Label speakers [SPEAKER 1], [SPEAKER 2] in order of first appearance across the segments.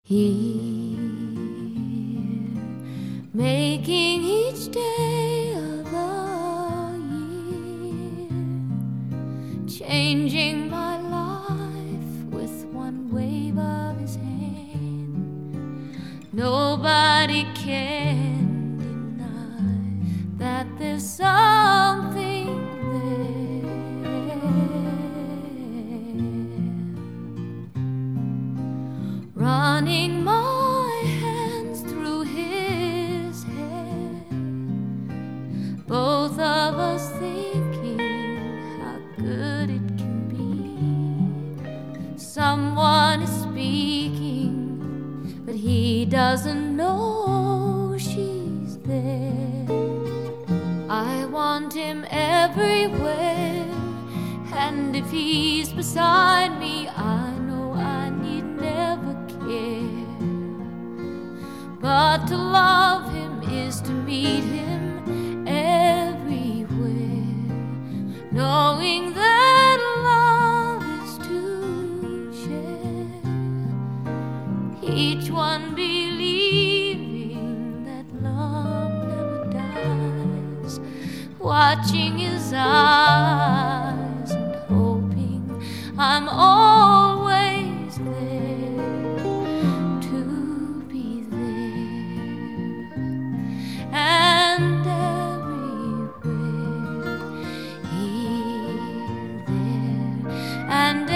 [SPEAKER 1] Here, making each day of the year, changing my life with one wave of his hand. Nobody can deny that there's something there, running my hands through his hair, both of us thinking how good it can be. Someone is speaking, but he doesn't know she's there. I want him everywhere, and if he's beside me, I know I need never care. But to love him is to meet him everywhere, knowing that love is to share, each one believing that love never dies, watching his eyes and hoping I'm always there to be there, and everywhere, here, there, and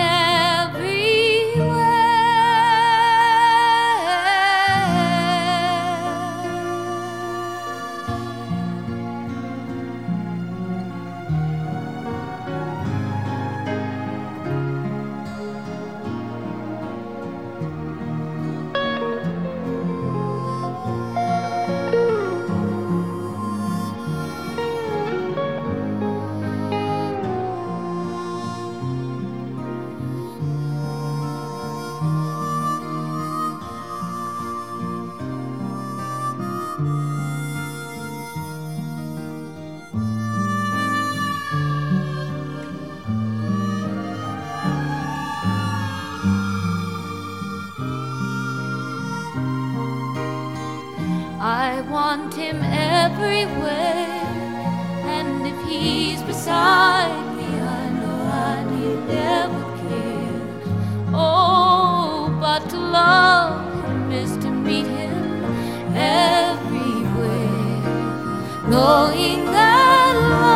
[SPEAKER 1] I want him everywhere, and if he's beside me, I know I need never care. Oh, but to love him is to meet him everywhere, knowing that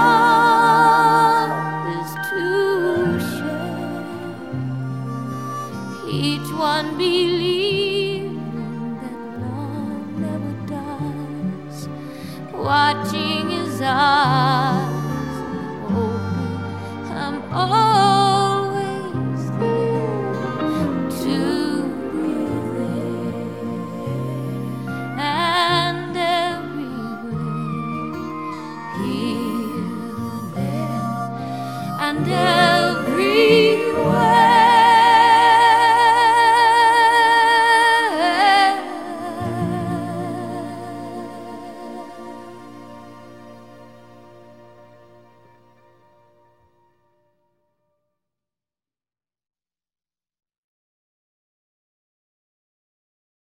[SPEAKER 1] love is to share, each one believing that love never dies, watching his eyes, hoping I'm always there to be there, and everywhere, here, there, and everywhere.